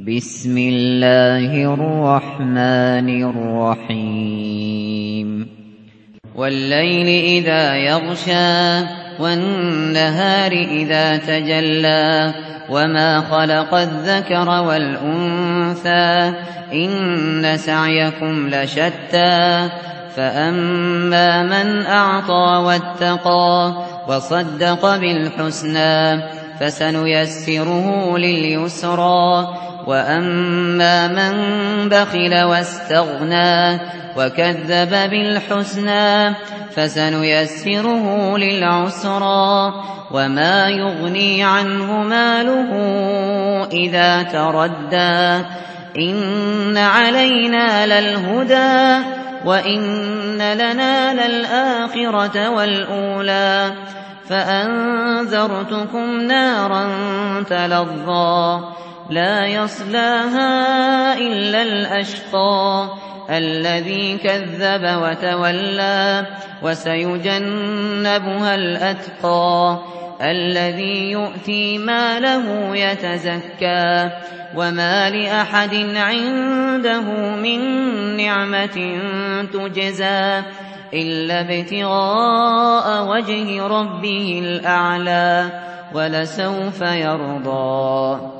بسم الله الرحمن الرحيم والليل إذا يغشى والنهار إذا تجلى وما خلق الذكر والأنثى إن سعيكم لشتى فأما من أعطى واتقى وصدق بالحسنى فسنيسره لليسرى وأما من بخل واستغنى وكذب بالحسنى فسنيسره للعسرى وما يغني عنه ماله إذا تردى إن علينا للهدى وإن لنا للآخرة والأولى فأنذرتكم نارا تلظى لا يصلاها إلا الأشقى الذي كذب وتولى وسيجنبها الأتقى الذي يؤتي ماله يتزكى وما لأحد عنده من نعمة تجزى إلا ابتغاء وجه ربه الأعلى ولسوف يرضى